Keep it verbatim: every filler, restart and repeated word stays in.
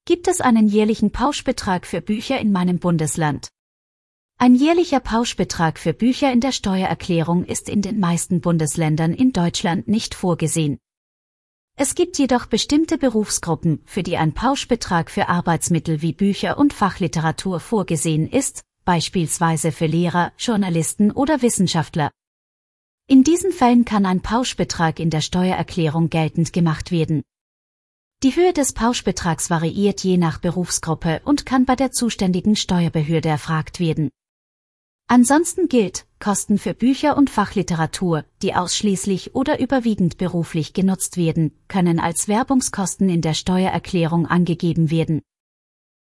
Gibt es einen jährlichen Pauschbetrag für Bücher in meinem Bundesland? Ein jährlicher Pauschbetrag für Bücher in der Steuererklärung ist in den meisten Bundesländern in Deutschland nicht vorgesehen. Es gibt jedoch bestimmte Berufsgruppen, für die ein Pauschbetrag für Arbeitsmittel wie Bücher und Fachliteratur vorgesehen ist, beispielsweise für Lehrer, Journalisten oder Wissenschaftler. In diesen Fällen kann ein Pauschbetrag in der Steuererklärung geltend gemacht werden. Die Höhe des Pauschbetrags variiert je nach Berufsgruppe und kann bei der zuständigen Steuerbehörde erfragt werden. Ansonsten gilt, Kosten für Bücher und Fachliteratur, die ausschließlich oder überwiegend beruflich genutzt werden, können als Werbungskosten in der Steuererklärung angegeben werden.